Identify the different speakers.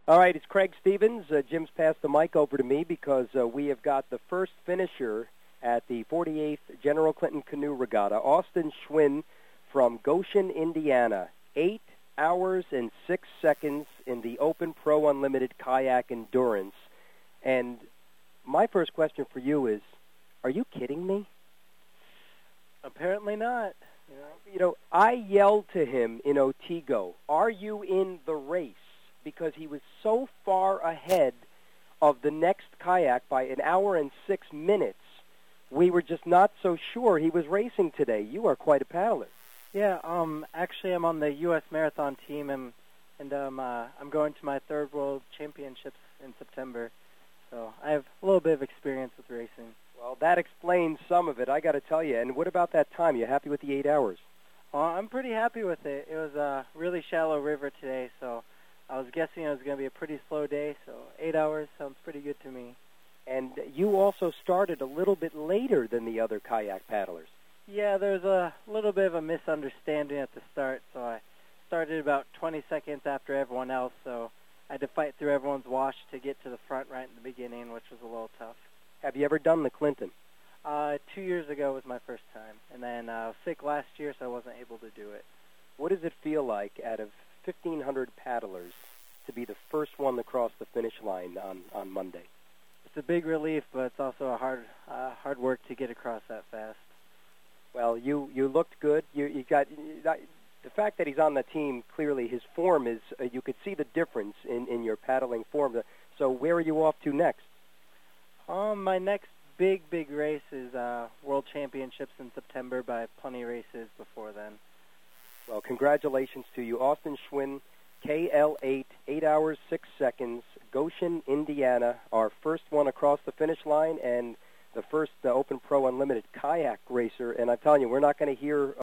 Speaker 1: All right, it's Craig Stevens. Jim's passed the mic over to me because we have got the first finisher at the 48th General Clinton Canoe Regatta, Austin Schwinn from Goshen, Indiana. 8 hours and 6 seconds in the Open Pro Unlimited Kayak Endurance. And my first question for you is, are you kidding me?
Speaker 2: Apparently not.
Speaker 1: I yelled to him in Otsego, are you in the race? Because he was so far ahead of the next kayak by an hour and 6 minutes, we were just not so sure he was racing today. You are quite a paddler.
Speaker 2: Yeah, actually I'm on the U.S. Marathon team, and I'm going to my third World Championships in September, so I have a little bit of experience with racing.
Speaker 1: Well, that explains some of it, I got to tell you. And what about that time? You happy with the 8 hours?
Speaker 2: I'm pretty happy with it. It was a really shallow river today, so I was guessing it was going to be a pretty slow day, so 8 hours sounds pretty good to me.
Speaker 1: And you also started a little bit later than the other kayak paddlers.
Speaker 2: Yeah, there was a little bit of a misunderstanding at the start, so I started about 20 seconds after everyone else, so I had to fight through everyone's wash to get to the front right in the beginning, which was a little tough.
Speaker 1: Have you ever done the Clinton?
Speaker 2: 2 years ago was my first time, and then I was sick last year, so I wasn't able to do it.
Speaker 1: What does it feel like out of 1,500 paddlers to be the first one to cross the finish line on Monday?
Speaker 2: It's a big relief, but it's also a hard work to get across that fast.
Speaker 1: Well, you looked good. You got the fact that he's on the team. Clearly, his form is. You could see the difference in your paddling form. So, where are you off to next?
Speaker 2: My next big race is World Championships in September, but I have plenty of races before then.
Speaker 1: Well, congratulations to you, Austin Schwinn, KL8, 8 hours 6 seconds, Goshen, Indiana, our first one across the finish line, and the first Open Pro Unlimited kayak racer. And I'm telling you, we're not going to hear